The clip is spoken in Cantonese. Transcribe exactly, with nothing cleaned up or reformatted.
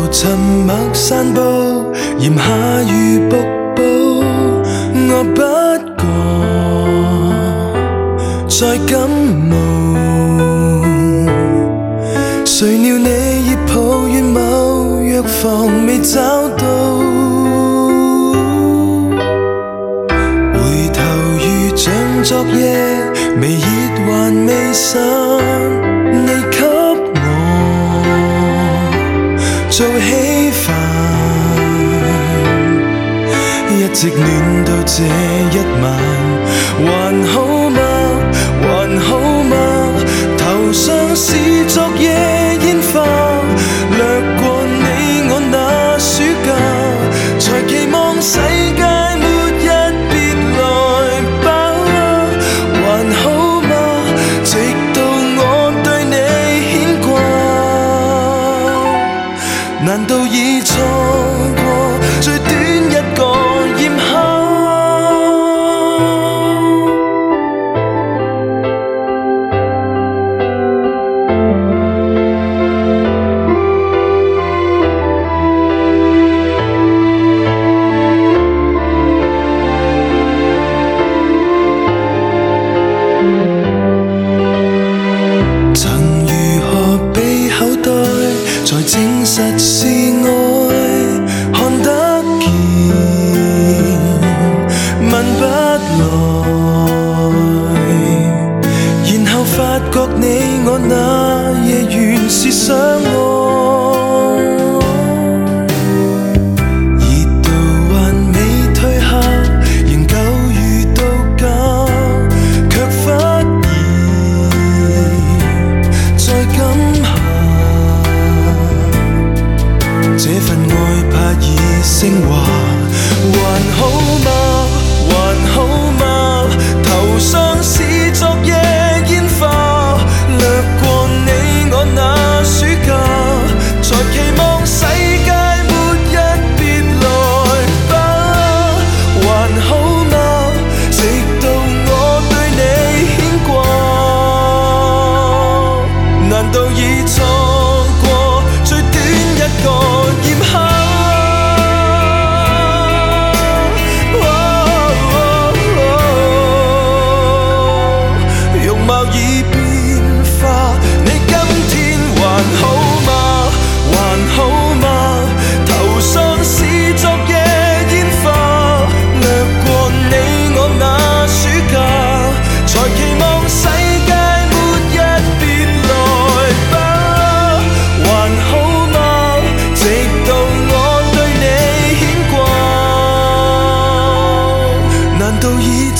沉默散步，炎夏如瀑布，我不觉再感冒。谁料你已抱怨某藥房未找到，回頭如像昨夜，微熱還未散，你給我做稀飯，一直暖到這一晚，還好嗎？還好嗎？頭上是昨夜煙花，掠過你我那暑假，才期望世界末日別來吧。還好嗎？直到我對你牽掛，難道已錯過最短一個炎夏？才證實是愛，看得見，問不來，然後發覺你我那夜原是相愛。熱度還未退下，仍舊如度假，卻忽然在今夏。這份愛怕已升華，還好嗎？還好嗎？頭上是昨夜煙花，掠過你我那暑假，才期望世界末日別來吧。還好嗎？直到我對你牽掛，難道已錯過最短一個炎夏？容貌已變化，你今天還好嗎？還好嗎？頭上是昨夜煙花，掠過你我那暑假，才期望世界末日別來吧。還好嗎？直到我對你牽掛，難道已